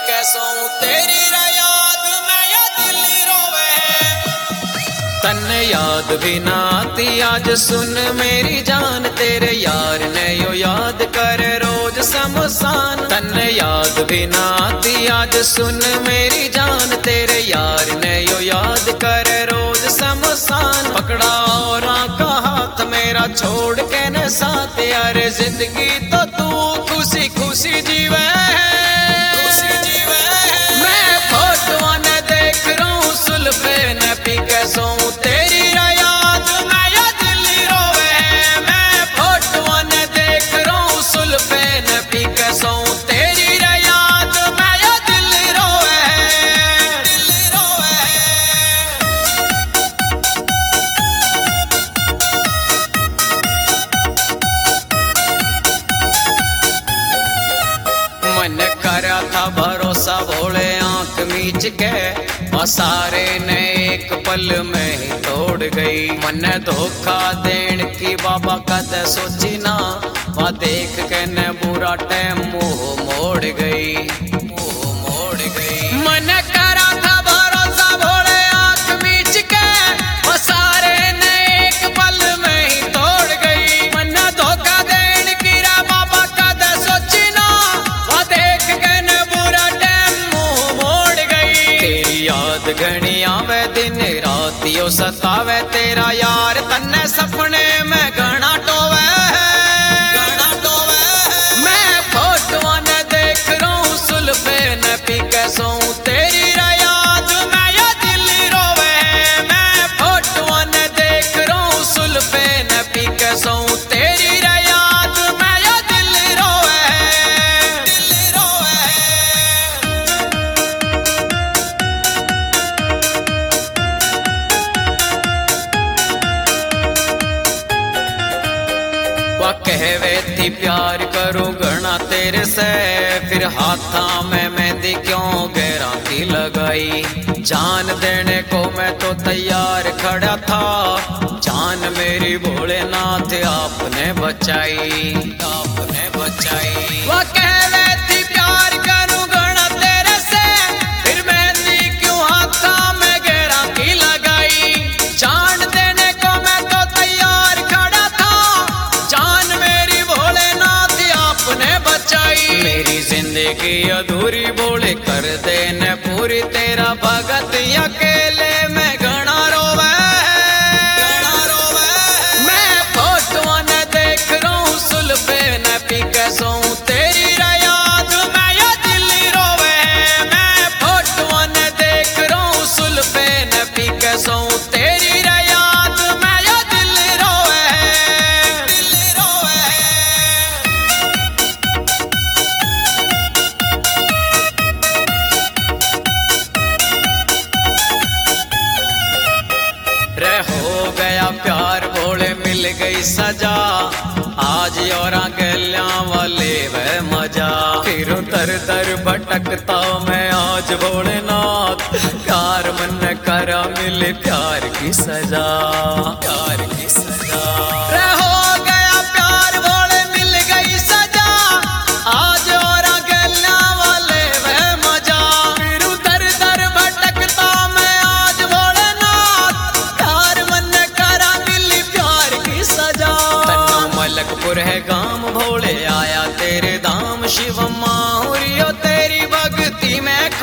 कैसों तेरी याद मैं या दिल रोवे। तन्ने याद भी ना आती आज सुन मेरी जान, तेरे यार ने यो याद करे रोज शमशान। तन्ने याद भी ना आती आज सुन मेरी जान, तेरे यार ने यो याद करे रोज शमशान। पकड़ा और का हाथ मेरा छोड़ के न साथ, यार जिंदगी तो तू खुशी खुशी जीवे। मैं फोटो न देख रहा हूँ सुल्फे न पी कैसों तेरी याद मैं या दिल रोवे। मैं फोटो न देख रहा हूँ सुल्फे न पी कैसों तेरी याद मैं या दिल रोवे। मन करा था भरोसा भोले आंख मीच के, और सारे ने एक पल में ही तोड़ गई। मन धोखा देन की बाबा कद सोची ना, वह देख के न बुरा टाइम मुंह मोड़ गई। मन करा था भरोसा भोले आंख मीच के, और सारे ने एक पल में ही तोड़ गई। मन धोखा देन की रा बाबा कद सोची ना, वह देख के न बुरा टाइम मुंह मोड़ गई। तेरी याद घनी आवे दिन रात यो सतावे, तेरा यार तन्ने सपने में घना टोवे। मैं फोटो न देख रहा हूँ सुल्फे न पी कैसों तेरी याद मैं या दिल रोवे। मैं फोटो न देख रहा हूँ सुल्फे न पी कैसों तेरी याद मैं या दिल रोवे। वह कहवे थी प्यार करूं घना तेरे से, फिर हाथा में मेहंदी क्यों गहरा की लगाई। जान देने को मैं तो तैयार खड़ा था, जान मेरी भोलेनाथ आपने बचाई। वह कहवे थी प्यार करूं घना तेरे से, फिर मेहंदी क्यों हाथा में गहरा की लगाई। जान देने को मैं तो तैयार खड़ा था, जान मेरी भोलेनाथ आपने बचाई। मेरी जिंदगी अधूरी बोले कर देने पूरी, तेरा भगत अकेले में घना रोवे। मैं फोटो न देख रहा हूँ सुल्फे न पी कैसों तेरी याद मैं या दिल रोवे। मैं फोटो न देख रहा हूँ सुल्फे न पी कैसों तेरी याद मैं या दिल रोवे। रे हो गया प्यार भोले मिल गई सजा, आज और गलिया वाले वह मजा। फिर दर दर भटकता मैं आज भोलेनाथ, प्यार मन करा मिले प्यार की सजा। रे हो गया प्यार भोले मिल गई सजा, आज और गलिया वाले वह मजा। फिर दर दर भटकता मैं आज भोलेनाथ, प्यार मन करा मिली प्यार की सजा। तन्नो मलकपुर है गांव भोले आया तेरे धाम, शिव माहुरियो तेरी भक्ति में